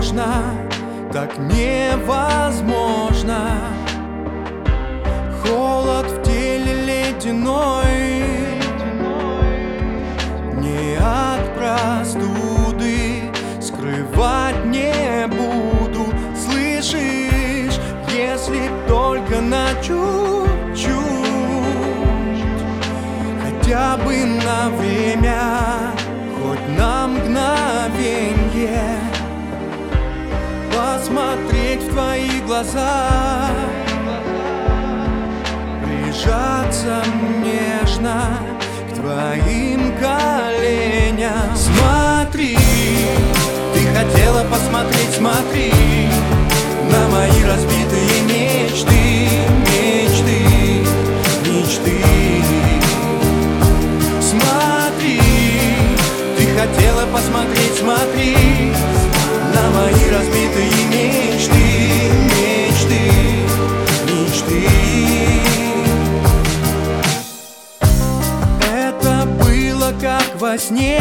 сложно, так невозможно. Холод в теле ледяной, не от простуды, скрывать не буду. Слышишь, если только на чуть-чуть, хотя бы на время, хоть на мгновенье, посмотреть в твои глаза, прижаться нежно к твоим коленям. Смотри, ты хотела посмотреть, смотри на мои разбитые мечты, мечты, мечты. Смотри, ты хотела посмотреть, смотри на мои разбитые мечты, мечты, мечты. Это было как во сне,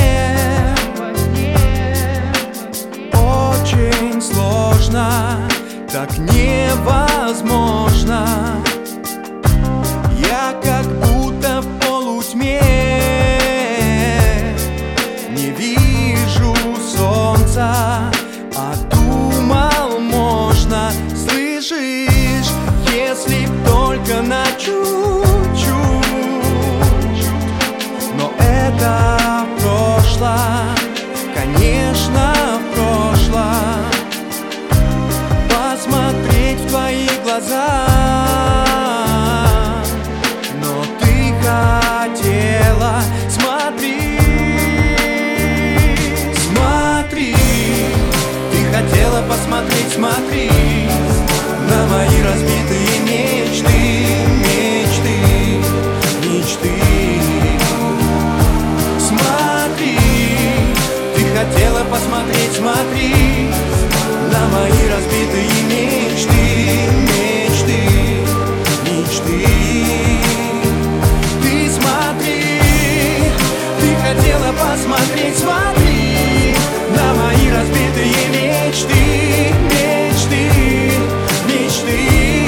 очень сложно, так невозможно. Я как будто в полутьме, не вижу солнца, а думал можно. Слышишь, если б только на чуть-чуть, но это прошло, конечно, прошло. Посмотреть в твои глаза, но ты хотела. Смотри, смотри, ты хотела посмотреть, смотри на мои разбитые мечты, мечты, мечты. Смотри, ты хотела посмотреть, смотри на мои разбитые мечты, мечты, мечты. Ты смотри, ты хотела посмотреть, смотри на мои разбитые мечты, мечты, мечты.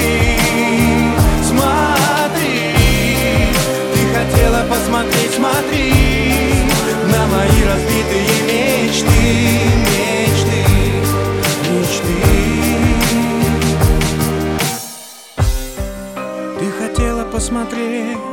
Смотри, ты хотела посмотреть, смотри на мои разбитые мечты, мечты, мечты. Ты хотела посмотреть